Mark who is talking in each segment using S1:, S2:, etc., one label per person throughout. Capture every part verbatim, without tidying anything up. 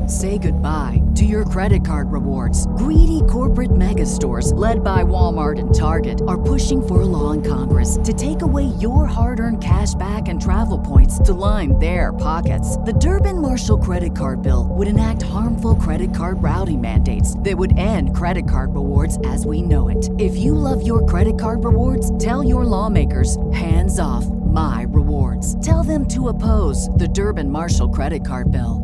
S1: Say goodbye to your credit card rewards. Greedy corporate mega stores, led by Walmart and Target, are pushing for a law in Congress to take away your hard-earned cash back and travel points to line their pockets. The Durbin-Marshall credit card bill would enact harmful credit card routing mandates that would end credit card rewards as we know it. If you love your credit card rewards, tell your lawmakers, hands off my rewards. Tell them to oppose the Durbin-Marshall credit card bill.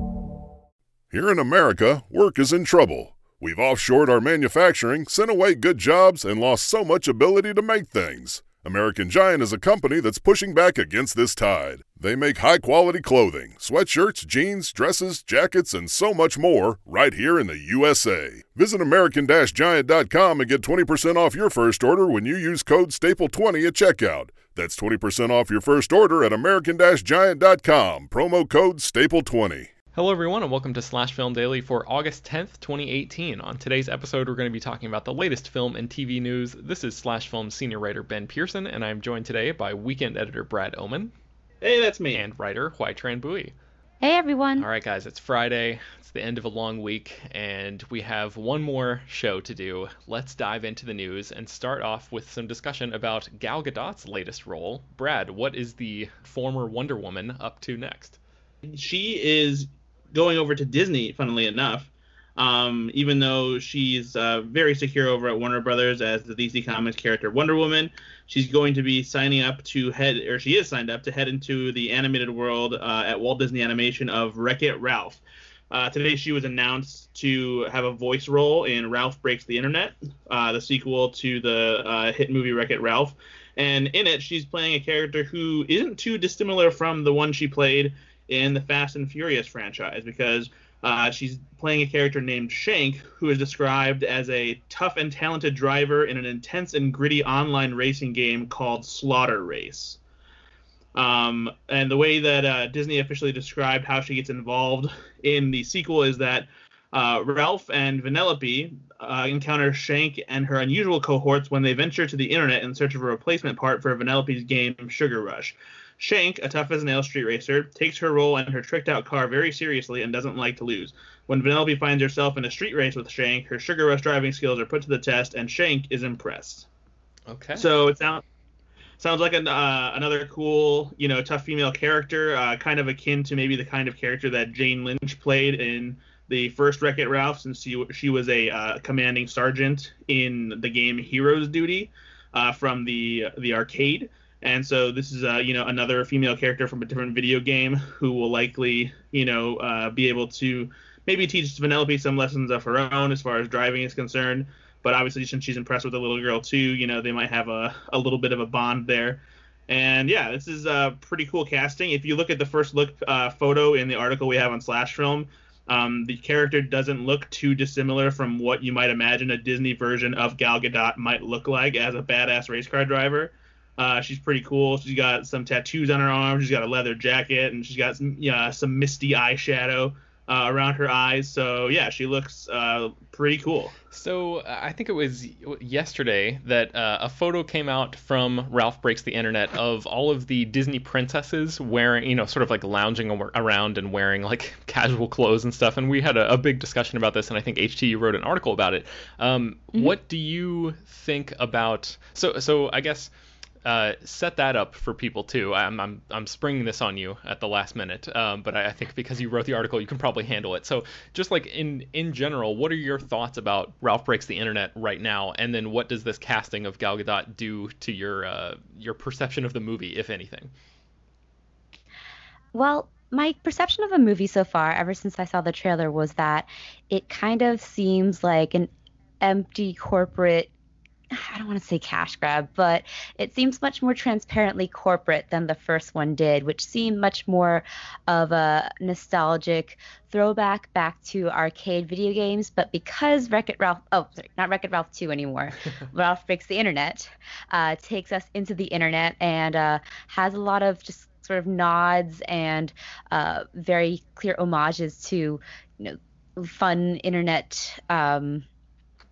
S2: Here in America, work is in trouble. We've offshored our manufacturing, sent away good jobs, and lost so much ability to make things. American Giant is a company that's pushing back against this tide. They make high-quality clothing, sweatshirts, jeans, dresses, jackets, and so much more right here in the U S A. Visit American Giant dot com and get twenty percent off your first order when you use code staple twenty at checkout. That's twenty percent off your first order at American Giant dot com, promo code staple twenty.
S3: Hello everyone and welcome to Slash Film Daily for August tenth, twenty eighteen. On today's episode we're going to be talking about the latest film and T V news. This is Slash Film senior writer Ben Pearson, and I'm joined today by weekend editor Brad Oman.
S4: Hey, that's me.
S3: And writer Hoai-Tran Bui.
S5: Hey everyone.
S3: Alright guys, it's Friday, it's the end of a long week, and we have one more show to do. Let's dive into the news and start off with some discussion about Gal Gadot's latest role. Brad, what is the former Wonder Woman up to next?
S4: She is going over to Disney, funnily enough, um, even though she's uh, very secure over at Warner Brothers as the D C Comics character Wonder Woman. She's going to be signing up to head, or she is signed up to head into the animated world uh, at Walt Disney Animation of Wreck-It Ralph. Uh, today she was announced to have a voice role in Ralph Breaks the Internet, uh, the sequel to the uh, hit movie Wreck-It Ralph. And in it, she's playing a character who isn't too dissimilar from the one she played in the Fast and Furious franchise, because uh, she's playing a character named Shank, who is described as a tough and talented driver in an intense and gritty online racing game called Slaughter Race. Um, and the way that uh, Disney officially described how she gets involved in the sequel is that uh, Ralph and Vanellope uh, encounter Shank and her unusual cohorts when they venture to the internet in search of a replacement part for Vanellope's game Sugar Rush. Shank, a tough-as-nails street racer, takes her role and her tricked-out car very seriously and doesn't like to lose. When Vanellope finds herself in a street race with Shank, her Sugar Rush driving skills are put to the test, and Shank is impressed.
S3: Okay.
S4: So it sounds sounds like an, uh, another cool, you know, tough female character, uh, kind of akin to maybe the kind of character that Jane Lynch played in the first Wreck-It Ralph, since she, she was a uh, commanding sergeant in the game Heroes Duty uh, from the the arcade. And so this is, uh, you know, another female character from a different video game who will likely, you know, uh, be able to maybe teach Vanellope some lessons of her own as far as driving is concerned. But obviously, since she's impressed with the little girl, too, you know, they might have a, a little bit of a bond there. And, yeah, this is uh, pretty cool casting. If you look at the first look uh, photo in the article we have on Slash Film, um, the character doesn't look too dissimilar from what you might imagine a Disney version of Gal Gadot might look like as a badass race car driver. Uh, she's pretty cool. She's got some tattoos on her arm. She's got a leather jacket, and she's got some, yeah, some misty eyeshadow uh, around her eyes. So, yeah, she looks uh, pretty cool.
S3: So I think it was yesterday that uh, a photo came out from Ralph Breaks the Internet of all of the Disney princesses wearing, you know, sort of like lounging around and wearing like casual clothes and stuff. And we had a, a big discussion about this, and I think H T U wrote an article about it. Um, mm-hmm. What do you think about? So, so I guess. Uh, set that up for people too. I'm I'm I'm springing this on you at the last minute, um, but I, I think because you wrote the article, you can probably handle it. So just like in in general, what are your thoughts about Ralph Breaks the Internet right now, and then what does this casting of Gal Gadot do to your uh, your perception of the movie, if anything?
S5: Well, my perception of the movie so far, ever since I saw the trailer, was that it kind of seems like an empty corporate, I don't want to say cash grab, but it seems much more transparently corporate than the first one did, which seemed much more of a nostalgic throwback back to arcade video games. But because Wreck-It Ralph, oh, sorry, not Wreck-It Ralph two anymore, Ralph Breaks the Internet, uh, takes us into the internet and uh, has a lot of just sort of nods and uh, very clear homages to, you know, fun internet um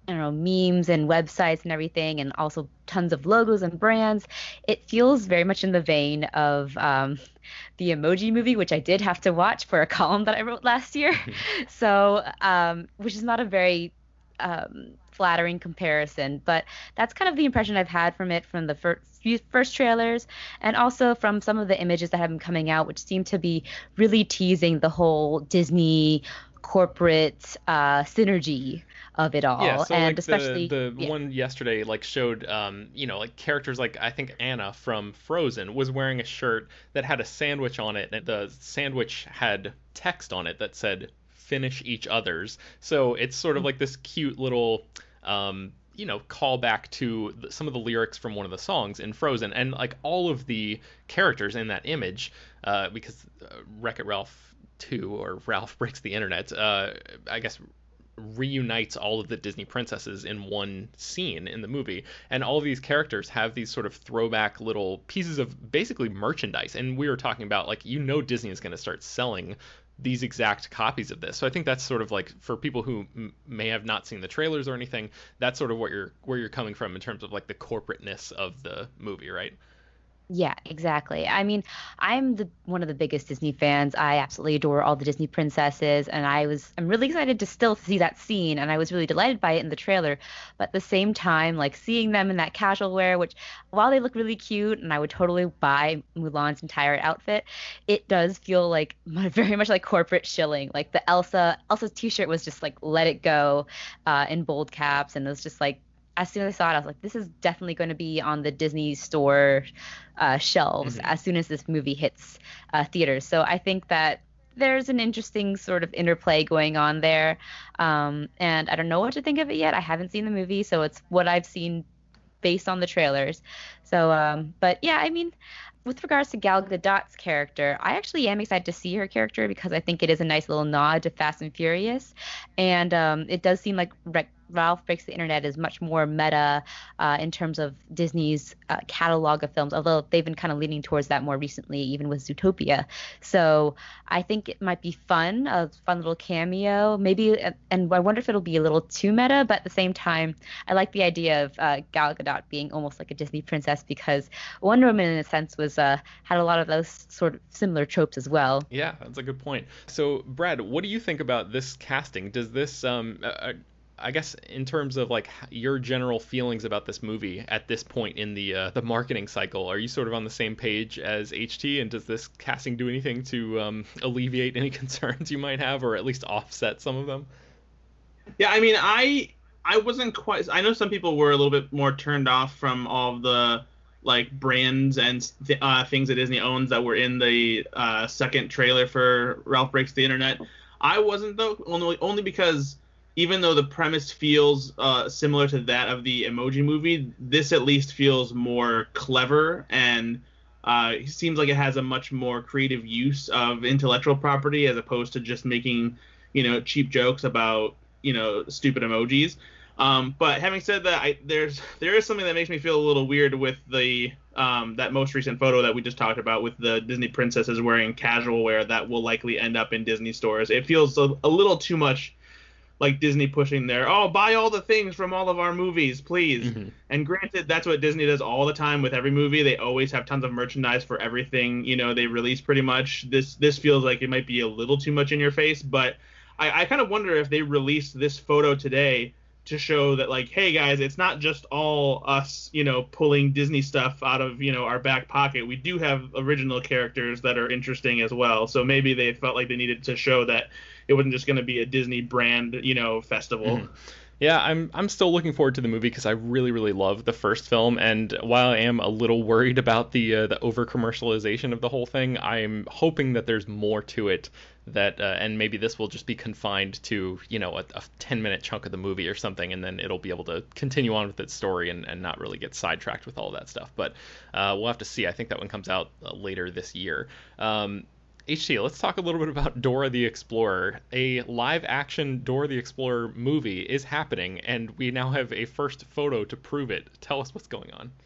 S5: I don't know, memes and websites and everything, and also tons of logos and brands. It feels very much in the vein of um, the Emoji Movie, which I did have to watch for a column that I wrote last year. So, um, which is not a very um, flattering comparison, but that's kind of the impression I've had from it from the first few first trailers, and also from some of the images that have been coming out, which seem to be really teasing the whole Disney corporate uh, synergy of it all.
S3: Yeah, so
S5: And
S3: like
S5: especially
S3: the the
S5: yeah.
S3: one yesterday like showed um you know like characters like I think Anna from Frozen was wearing a shirt that had a sandwich on it, and the sandwich had text on it that said "Finish each other's." So it's sort of like this cute little um you know callback to the, some of the lyrics from one of the songs in Frozen, and like all of the characters in that image, uh, because uh, Wreck-It Ralph two or Ralph Breaks the Internet, uh, I guess reunites all of the Disney princesses in one scene in the movie, and all of these characters have these sort of throwback little pieces of basically merchandise. And we were talking about like you know Disney is going to start selling these exact copies of this. So I think that's sort of like for people who m- may have not seen the trailers or anything, that's sort of what you're where you're coming from in terms of like the corporateness of the movie, right?
S5: Yeah, exactly. I mean, I'm the one of the biggest Disney fans. I absolutely adore all the Disney princesses, and I was I'm really excited to still see that scene, and I was really delighted by it in the trailer. But at the same time, like seeing them in that casual wear, which while they look really cute, and I would totally buy Mulan's entire outfit, it does feel like very much like corporate shilling. Like the Elsa Elsa's t-shirt was just like "Let It Go" uh, in bold caps, and it was just like as soon as I saw it, I was like, this is definitely going to be on the Disney store uh, shelves
S3: Mm-hmm.
S5: as soon as this movie hits uh, theaters. So I think that there's an interesting sort of interplay going on there. Um, and I don't know what to think of it yet. I haven't seen the movie, so it's what I've seen based on the trailers. So, um, but yeah, I mean, with regards to Gal Gadot's character, I actually am excited to see her character because I think it is a nice little nod to Fast and Furious, and um, it does seem like Re- Ralph Breaks the Internet is much more meta uh, in terms of Disney's uh, catalog of films, although they've been kind of leaning towards that more recently, even with Zootopia. So I think it might be fun, a fun little cameo, maybe, and I wonder if it'll be a little too meta, but at the same time, I like the idea of uh, Gal Gadot being almost like a Disney princess because Wonder Woman, in a sense, was uh, had a lot of those sort of similar tropes as well.
S3: Yeah, that's a good point. So, Brad, what do you think about this casting? Does this, um, uh, I guess, in terms of like h- your general feelings about this movie at this point in the uh, the marketing cycle, are you sort of on the same page as H T? And does this casting do anything to um, alleviate any concerns you might have, or at least offset some of them?
S4: Yeah, I mean, I I wasn't quite. I know some people were a little bit more turned off from all of the like brands and th- uh, things that Disney owns that were in the uh, second trailer for Ralph Breaks the Internet. I wasn't though, only only because even though the premise feels uh, similar to that of the Emoji Movie, this at least feels more clever and uh, it seems like it has a much more creative use of intellectual property as opposed to just making, you know, cheap jokes about, you know, stupid emojis. Um, but having said that, I, there's there is something that makes me feel a little weird with the um, that most recent photo that we just talked about with the Disney princesses wearing casual wear that will likely end up in Disney stores. It feels a, a little too much like Disney pushing their, oh, buy all the things from all of our movies, please.
S3: Mm-hmm.
S4: And granted, that's what Disney does all the time with every movie. They always have tons of merchandise for everything, you know, they release pretty much. This this feels like it might be a little too much in your face, but I, I kind of wonder if they released this photo today to show that, like, hey, guys, it's not just all us, you know, pulling Disney stuff out of, you know, our back pocket. We do have original characters that are interesting as well. So maybe they felt like they needed to show that it wasn't just going to be a Disney brand, you know, festival.
S3: Mm-hmm. Yeah, I'm I'm still looking forward to the movie because I really really love the first film, and while I am a little worried about the uh, the over commercialization of the whole thing, I'm hoping that there's more to it, that uh, and maybe this will just be confined to, you know, a, a ten minute chunk of the movie or something, and then it'll be able to continue on with its story and, and not really get sidetracked with all that stuff. But uh, we'll have to see. I think that one comes out uh, later this year. Um, H T, let's talk a little bit about Dora the Explorer. A live-action Dora the Explorer movie is happening, and we now have a first photo to prove it. Tell us what's going on.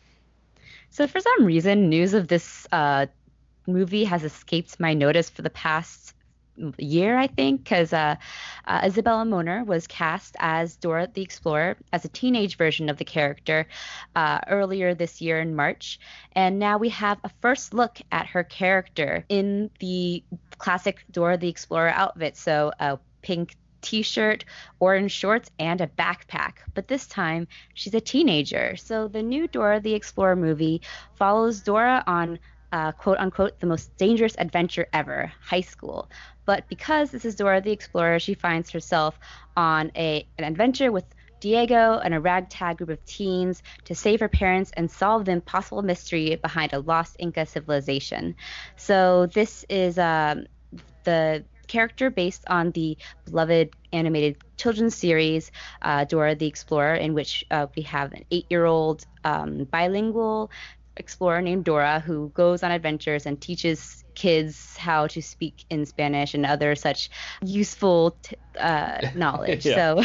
S5: So for some reason, news of this uh, movie has escaped my notice for the past year, I think, because uh, uh, Isabella Moner was cast as Dora the Explorer as a teenage version of the character uh, earlier this year in March. And now we have a first look at her character in the classic Dora the Explorer outfit. So a pink t-shirt, orange shorts, and a backpack. But this time, she's a teenager. So the new Dora the Explorer movie follows Dora on uh, quote unquote the most dangerous adventure ever, high school. But because this is Dora the Explorer, she finds herself on a an adventure with Diego and a ragtag group of teens to save her parents and solve the impossible mystery behind a lost Inca civilization. So this is um, the character based on the beloved animated children's series uh, Dora the Explorer, in which uh, we have an eight-year-old um, bilingual explorer named Dora who goes on adventures and teaches kids how to speak in Spanish and other such useful t- uh, knowledge. So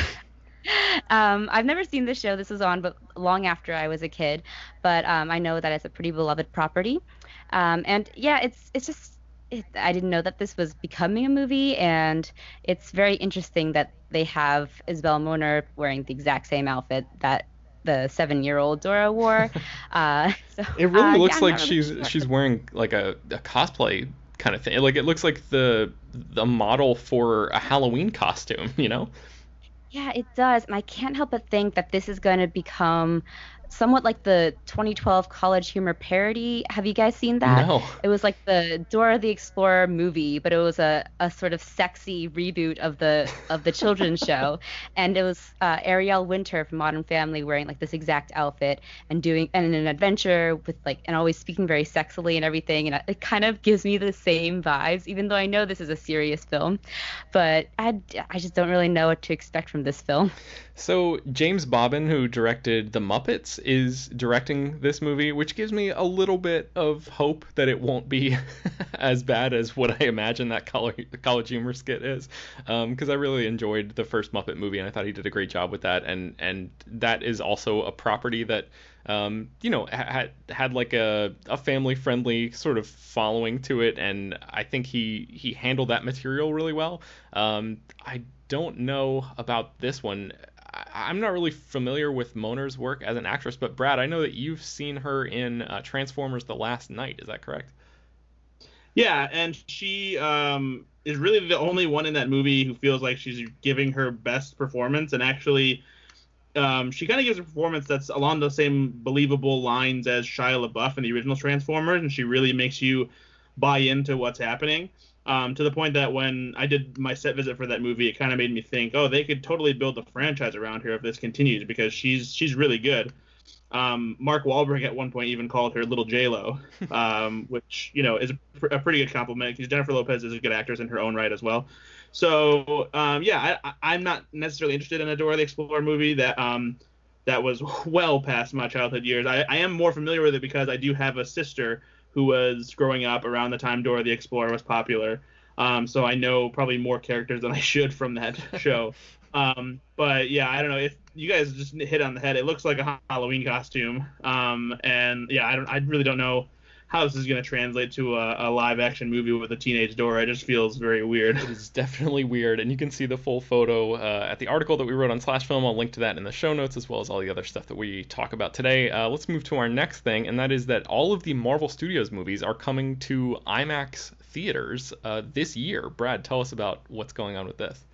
S5: um, I've never seen this show. This was on but long after I was a kid, but um, I know that it's a pretty beloved property. Um, and yeah, it's it's just It, I didn't know that this was becoming a movie, and it's very interesting that they have Isabel Moner wearing the exact same outfit that the seven-year-old Dora wore. Uh, so,
S3: it really
S5: uh,
S3: looks
S5: yeah,
S3: like
S5: really
S3: she's
S5: sure.
S3: she's wearing like a, a cosplay kind of thing. Like it looks like the the model for a Halloween costume, you know?
S5: Yeah, it does, and I can't help but think that this is going to become somewhat like the twenty twelve College Humor parody. Have you guys seen that?
S3: No.
S5: It was like the Dora the Explorer movie, but it was a, a sort of sexy reboot of the of the children's show. And it was uh, Ariel Winter from Modern Family wearing like this exact outfit and doing and an adventure with like and always speaking very sexily and everything. And it kind of gives me the same vibes, even though I know this is a serious film. But I I just don't really know what to expect from this film.
S3: So James Bobbin, who directed The Muppets, is directing this movie, which gives me a little bit of hope that it won't be as bad as what I imagine that College Humor skit is, because um, I really enjoyed the first Muppet movie, and I thought he did a great job with that, and and that is also a property that um, you know had had like a, a family friendly sort of following to it, and I think he he handled that material really well. Um, I don't know about this one. I'm not really familiar with Moner's work as an actress, but Brad, I know that you've seen her in uh, Transformers: The Last Knight. Is that correct?
S4: Yeah, and she um, is really the only one in that movie who feels like she's giving her best performance, and actually um, she kind of gives a performance that's along the same believable lines as Shia LaBeouf in the original Transformers, and she really makes you buy into what's happening. Um, to the point that when I did my set visit for that movie, it kind of made me think, oh, they could totally build a franchise around here if this continues, because she's she's really good. Um, Mark Wahlberg at one point even called her Little J-Lo, um, which, you know, is a, pr- a pretty good compliment, because Jennifer Lopez is a good actress in her own right as well. So, um, yeah, I, I'm not necessarily interested in a Dora the Explorer movie that um, that was well past my childhood years. I, I am more familiar with it because I do have a sister who was growing up around the time Dora the Explorer was popular. Um, so I know probably more characters than I should from that show. Um, but yeah, I don't know if you guys just hit on the head. It looks like a Halloween costume. Um, and yeah, I don't, I really don't know how this is going to translate to a, a live action movie with a teenage Dora. It just feels very weird.
S3: It is definitely weird, and you can see the full photo uh, at the article that we wrote on Slash Film. I'll link to that in the show notes, as well as all the other stuff that we talk about today. Uh, let's move to our next thing, and that is that all of the Marvel Studios movies are coming to IMAX theaters uh, this year. Brad, tell us about what's going on with this.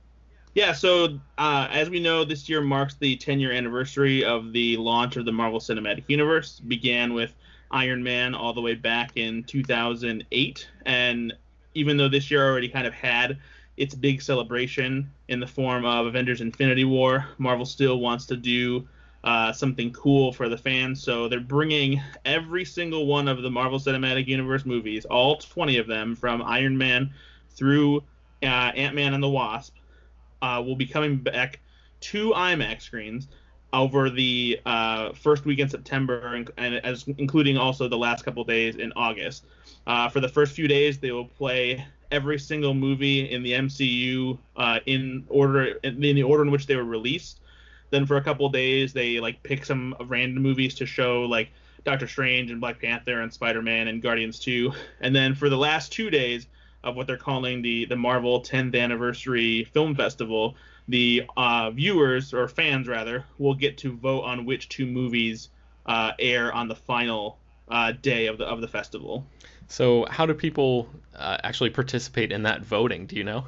S4: Yeah, so uh, as we know, this year marks the ten-year anniversary of the launch of the Marvel Cinematic Universe. It began with Iron Man all the way back in two thousand eight, and even though this year already kind of had its big celebration in the form of Avengers Infinity War, Marvel still wants to do uh, something cool for the fans, so they're bringing every single one of the Marvel Cinematic Universe movies, all twenty of them, from Iron Man through uh, Ant-Man and the Wasp, uh, will be coming back to IMAX screens over the uh, first week in September, and, and as including also the last couple days in August. Uh, for the first few days, they will play every single movie in the M C U uh, in order in the order in which they were released. Then for a couple days, they like pick some random movies to show, like Doctor Strange and Black Panther and Spider-Man and Guardians two. And then for the last two days, of what they're calling the the Marvel tenth Anniversary Film Festival, the uh, viewers, or fans rather, will get to vote on which two movies uh, air on the final uh, day of the of the festival.
S3: So how do people uh, actually participate in that voting? Do you know?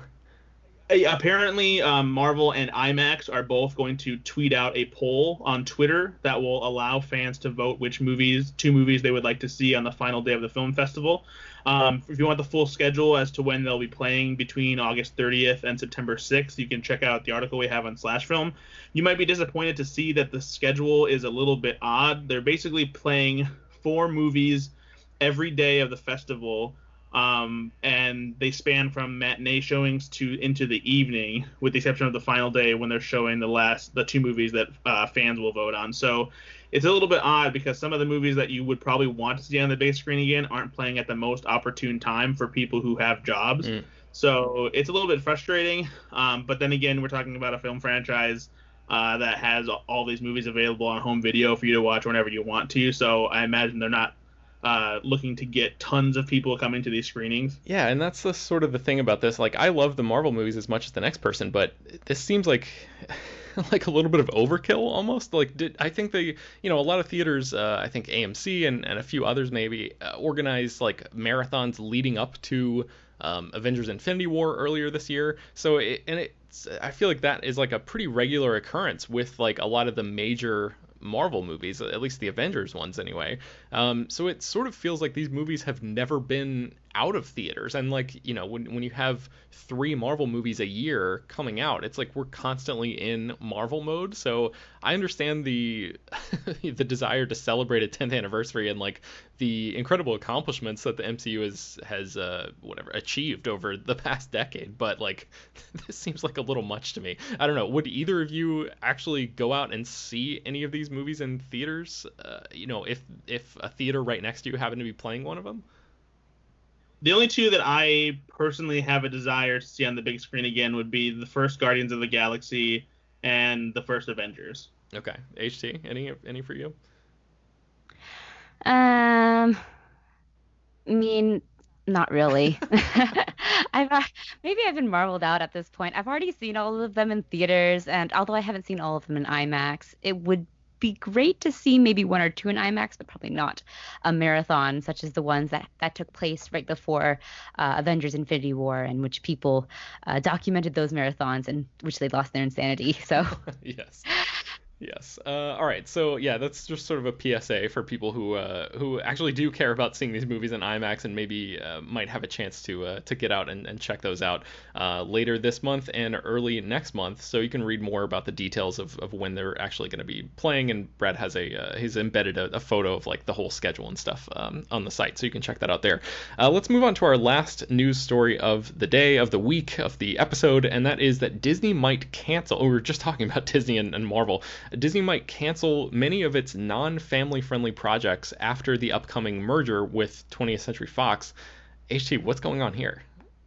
S4: Apparently, um, Marvel and IMAX are both going to tweet out a poll on Twitter that will allow fans to vote which movies, two movies they would like to see on the final day of the film festival. Um, if you want the full schedule as to when they'll be playing between August thirtieth and September sixth, you can check out the article we have on Slash Film. You might be disappointed to see that the schedule is a little bit odd. They're basically playing four movies every day of the festival. Um, and they span from matinee showings to into the evening, with the exception of the final day when they're showing the last the two movies that uh, fans will vote on. So it's a little bit odd because some of the movies that you would probably want to see on the big screen again aren't playing at the most opportune time for people who have jobs. Mm. So it's a little bit frustrating. Um, but then again, we're talking about a film franchise uh, that has all these movies available on home video for you to watch whenever you want to. So I imagine they're not Uh, looking to get tons of people coming to these screenings.
S3: Yeah, and that's the sort of the thing about this. Like, I love the Marvel movies as much as the next person, but this seems like like a little bit of overkill almost. Like, did I think they, you know, a lot of theaters, uh, I think A M C and, and a few others maybe, uh, organize like marathons leading up to um, Avengers Infinity War earlier this year. So, it, and it's, I feel like that is like a pretty regular occurrence with like a lot of the major Marvel movies, at least the Avengers ones anyway. Um, so it sort of feels like these movies have never been out of theaters. And like, you know, when when you have three Marvel movies a year coming out, it's like we're constantly in Marvel mode. So I understand the the desire to celebrate a tenth anniversary and like the incredible accomplishments that the M C U has has uh, whatever achieved over the past decade. But like, this seems like a little much to me. I don't know. Would either of you actually go out and see any of these movies in theaters? Uh, you know, if if a theater right next to you happened to be playing one of them?
S4: The only two that I personally have a desire to see on the big screen again would be the first Guardians of the Galaxy and the first Avengers.
S3: Okay. H T, any any for you?
S5: Um, I mean, not really. I've uh, maybe I've been marveled out at this point. I've already seen all of them in theaters, and although I haven't seen all of them in IMAX, it would be great to see maybe one or two in IMAX, but probably not a marathon such as the ones that, that took place right before uh, Avengers Infinity War, in which people uh, documented those marathons and which they lost their insanity. So
S3: yes. Yes. Uh, all right. So yeah, that's just sort of a P S A for people who uh, who actually do care about seeing these movies in IMAX and maybe uh, might have a chance to uh, to get out and, and check those out uh, later this month and early next month. So you can read more about the details of, of when they're actually going to be playing. And Brad has a uh, he's embedded a, a photo of like the whole schedule and stuff um, on the site, so you can check that out there. Uh, let's move on to our last news story of the day, of the week, of the episode, and that is that Disney might cancel. Oh, we were just talking about Disney and, and Marvel. Disney might cancel many of its non-family friendly projects after the upcoming merger with twentieth Century Fox. H T, what's going on here?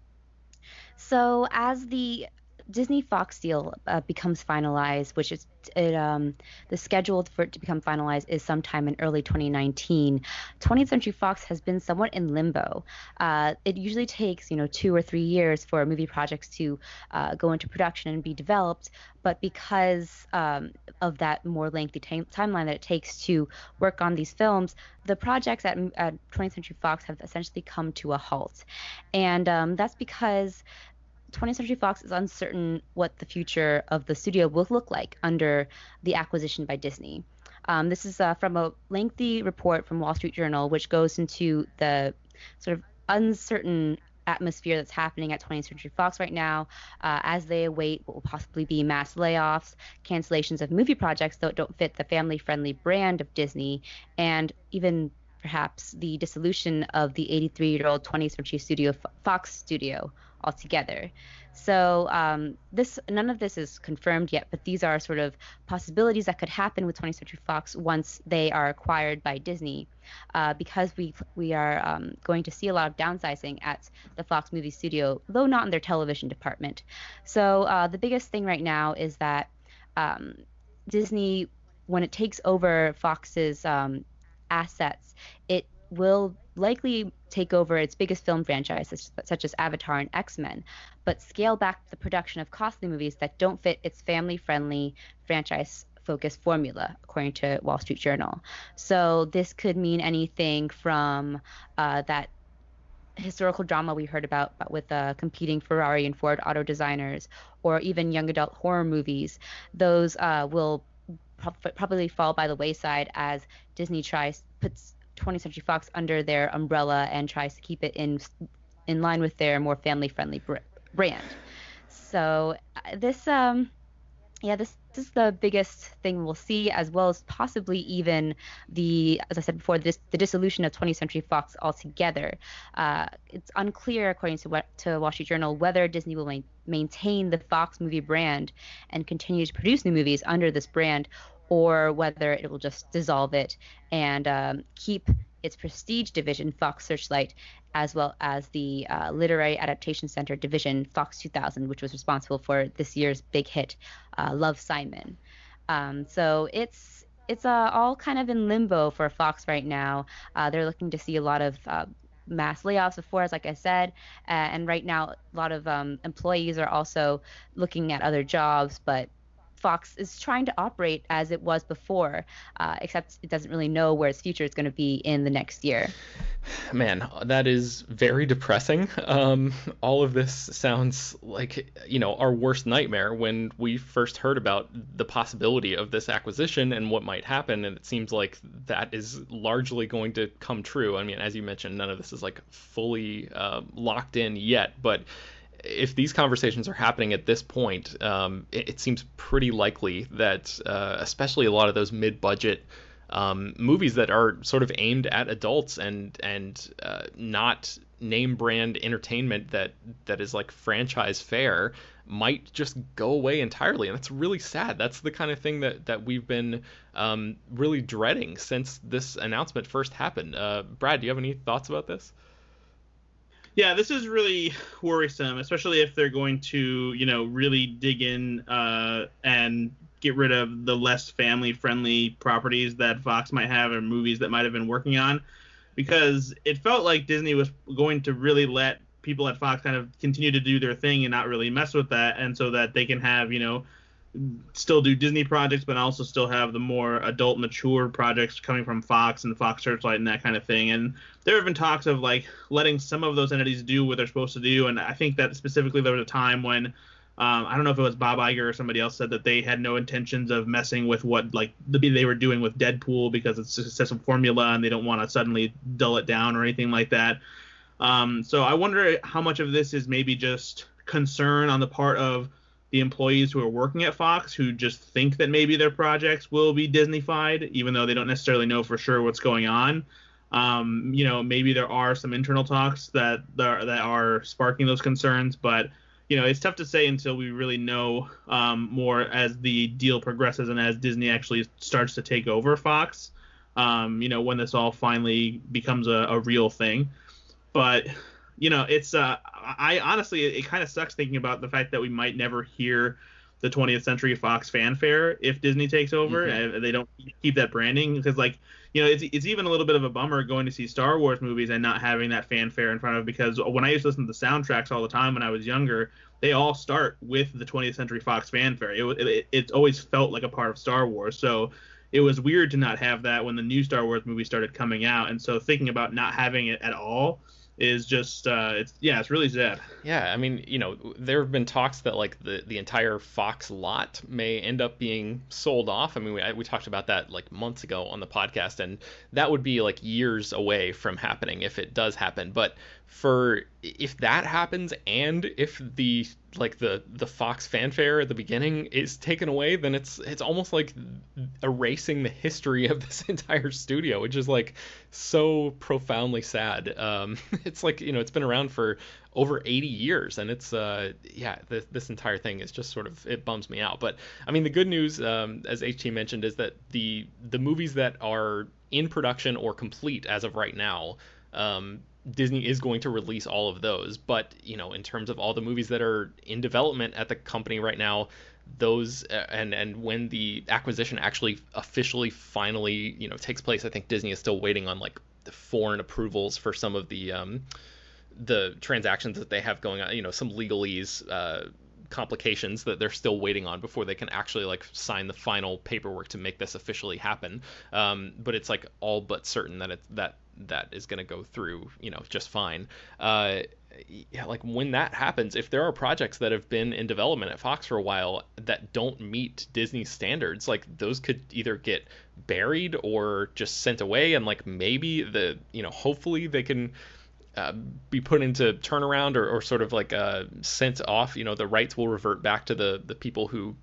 S5: So as the Disney Fox deal uh, becomes finalized, which is it, um, the schedule for it to become finalized is sometime in early twenty nineteen. twentieth Century Fox has been somewhat in limbo. Uh, it usually takes, you know, two or three years for movie projects to uh, go into production and be developed. But because um, of that more lengthy t- timeline that it takes to work on these films, the projects at, at twentieth Century Fox have essentially come to a halt. And um, that's because twentieth Century Fox is uncertain what the future of the studio will look like under the acquisition by Disney. Um, this is uh, from a lengthy report from Wall Street Journal, which goes into the sort of uncertain atmosphere that's happening at twentieth Century Fox right now uh, as they await what will possibly be mass layoffs, cancellations of movie projects that don't fit the family-friendly brand of Disney, and even perhaps the dissolution of the eighty-three-year-old twentieth Century Studio Fox studio altogether. So um, this none of this is confirmed yet, but these are sort of possibilities that could happen with twentieth Century Fox once they are acquired by Disney, uh, because we we are um, going to see a lot of downsizing at the Fox movie studio, though not in their television department. So uh, the biggest thing right now is that um, Disney, when it takes over Fox's um, assets, it will likely take over its biggest film franchises, such as Avatar and X-Men, but scale back the production of costly movies that don't fit its family-friendly franchise-focused formula, according to Wall Street Journal. So this could mean anything from uh, that historical drama we heard about with uh, competing Ferrari and Ford auto designers, or even young adult horror movies. Those uh, will pro- probably fall by the wayside as Disney tries puts twentieth Century Fox under their umbrella and tries to keep it in in line with their more family-friendly br- brand. So uh, this um yeah this, this is the biggest thing we'll see, as well as possibly even the, as I said before, this, the dissolution of twentieth Century Fox altogether. Uh, it's unclear, according to what, to Wall Street Journal, whether Disney will ma- maintain the Fox movie brand and continue to produce new movies under this brand, or whether it will just dissolve it and um, keep its prestige division, Fox Searchlight, as well as the uh, Literary Adaptation Center division, Fox two thousand, which was responsible for this year's big hit, uh, Love, Simon. Um, so it's it's uh, all kind of in limbo for Fox right now. Uh, they're looking to see a lot of uh, mass layoffs before, as like I said, uh, and right now a lot of um, employees are also looking at other jobs, but Fox is trying to operate as it was before, uh, except it doesn't really know where its future is going to be in the next year.
S3: Man, that is very depressing. Um, all of this sounds like, you know, our worst nightmare when we first heard about the possibility of this acquisition and what might happen. And it seems like that is largely going to come true. I mean, as you mentioned, none of this is like fully uh, locked in yet, but if these conversations are happening at this point, um, it, it seems pretty likely that uh, especially a lot of those mid-budget um, movies that are sort of aimed at adults and and uh, not name brand entertainment that that is like franchise fare might just go away entirely. And that's really sad. That's the kind of thing that, that we've been um, really dreading since this announcement first happened. Uh, Brad, do you have any thoughts about this?
S4: Yeah, this is really worrisome, especially if they're going to, you know, really dig in uh, and get rid of the less family-friendly properties that Fox might have or movies that might have been working on, because it felt like Disney was going to really let people at Fox kind of continue to do their thing and not really mess with that, and so that they can have, you know, still do Disney projects, but also still have the more adult, mature projects coming from Fox and Fox Searchlight and that kind of thing. And there have been talks of like letting some of those entities do what they're supposed to do. And I think that specifically there was a time when um, I don't know if it was Bob Iger or somebody else said that they had no intentions of messing with what like the they were doing with Deadpool because it's a successful formula and they don't want to suddenly dull it down or anything like that. Um, so I wonder how much of this is maybe just concern on the part of the employees who are working at Fox, who just think that maybe their projects will be Disney-fied, even though they don't necessarily know for sure what's going on. Um, you know, maybe there are some internal talks that that are sparking those concerns, but you know, it's tough to say until we really know um, more as the deal progresses and as Disney actually starts to take over Fox. Um, you know, when this all finally becomes a, a real thing, but. You know, it's uh, I honestly, it, it kind of sucks thinking about the fact that we might never hear the twentieth Century Fox fanfare if Disney takes over mm-hmm. and they don't keep that branding. Because, like, you know, it's it's even a little bit of a bummer going to see Star Wars movies and not having that fanfare in front of. Because when I used to listen to the soundtracks all the time when I was younger, they all start with the twentieth Century Fox fanfare. It it it's always felt like a part of Star Wars. So it was weird to not have that when the new Star Wars movie started coming out. And so thinking about not having it at all is just uh it's yeah it's really sad.
S3: Yeah, I mean, you know, there have been talks that like the the entire Fox lot may end up being sold off. I mean, we we talked about that like months ago on the podcast, and that would be like years away from happening if it does happen. But for if that happens, and if the like the the Fox fanfare at the beginning is taken away, then it's it's almost like erasing the history of this entire studio, which is like so profoundly sad. Um, it's like, you know, it's been around for over eighty years, and it's uh yeah this, this entire thing is just sort of, it bums me out. But I mean, the good news, um, as H T mentioned, is that the the movies that are in production or complete as of right now, um, Disney is going to release all of those. But, you know, in terms of all the movies that are in development at the company right now, those uh, and and when the acquisition actually officially finally, you know, takes place, I think Disney is still waiting on like foreign approvals for some of the um, the transactions that they have going on. You know, some legalese. Uh, complications that they're still waiting on before they can actually like sign the final paperwork to make this officially happen. Um, but it's like all but certain that it that that is going to go through, you know, just fine. Uh, yeah, like when that happens, if there are projects that have been in development at Fox for a while that don't meet Disney standards, like those could either get buried or just sent away, and like maybe the, you know, hopefully they can Uh, be put into turnaround or, or sort of like uh, sent off. You know, the rights will revert back to the the people who,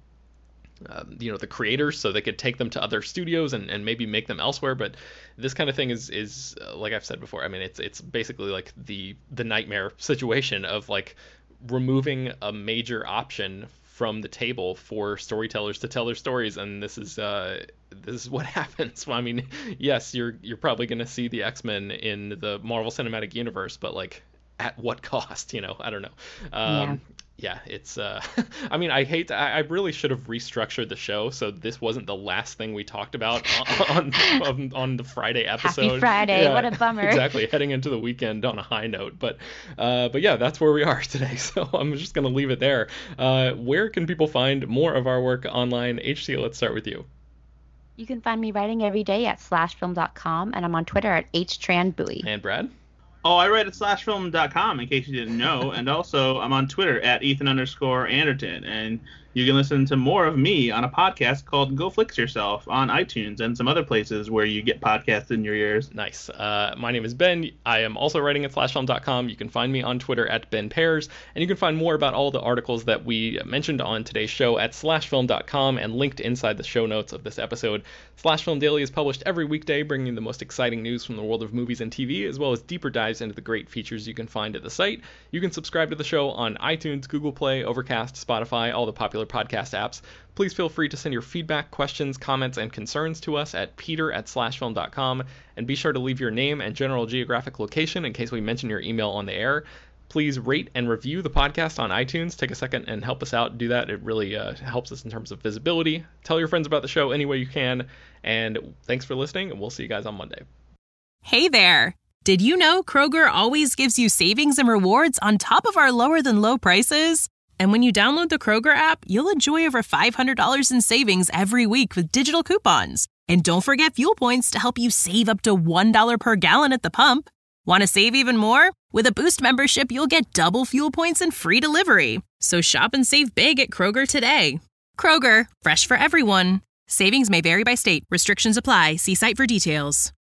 S3: um, you know, the creators, so they could take them to other studios and, and maybe make them elsewhere. But this kind of thing is is uh, like I've said before. I mean, it's it's basically like the the nightmare situation of like removing a major option from the table for storytellers to tell their stories, and this is uh, this is what happens. Well, I mean, yes, you're you're probably going to see the X-Men in the Marvel Cinematic Universe, but like at what cost? You know, I don't know. Um, yeah. Yeah, it's. Uh, I mean, I hate. To, I, I really should have restructured the show so this wasn't the last thing we talked about on on, on the Friday episode.
S5: Happy Friday! Yeah, what a bummer.
S3: Exactly, heading into the weekend on a high note. But, uh, but yeah, that's where we are today. So I'm just gonna leave it there. Uh, where can people find more of our work online? H C, let's start with you.
S5: You can find me writing every day at slash film dot com, and I'm on Twitter at h tran buoy.
S3: And Brad?
S4: Oh, I write at slash film dot com in case you didn't know. And also, I'm on Twitter at Ethan underscore Anderton. And you can listen to more of me on a podcast called Go Flix Yourself on iTunes and some other places where you get podcasts in your ears.
S3: Nice. Uh, my name is Ben. I am also writing at slash film dot com. You can find me on Twitter at Ben Pears. And you can find more about all the articles that we mentioned on today's show at slash film dot com and linked inside the show notes of this episode. Slash Film Daily is published every weekday, bringing the most exciting news from the world of movies and T V, as well as deeper dives into the great features you can find at the site. You can subscribe to the show on iTunes, Google Play, Overcast, Spotify, all the popular podcast apps. Please feel free to send your feedback, questions, comments, and concerns to us at peter at slash film dot com, and be sure to leave your name and general geographic location in case we mention your email on the air. Please rate and review the podcast on iTunes. Take a second and help us out. Do that. It really uh, helps us in terms of visibility. Tell your friends about the show any way you can. And thanks for listening, and we'll see you guys on Monday.
S6: Hey there. Did you know Kroger always gives you savings and rewards on top of our lower than low prices? And when you download the Kroger app, you'll enjoy over five hundred dollars in savings every week with digital coupons. And don't forget fuel points to help you save up to one dollar per gallon at the pump. Want to save even more? With a Boost membership, you'll get double fuel points and free delivery. So shop and save big at Kroger today. Kroger, fresh for everyone. Savings may vary by state. Restrictions apply. See site for details.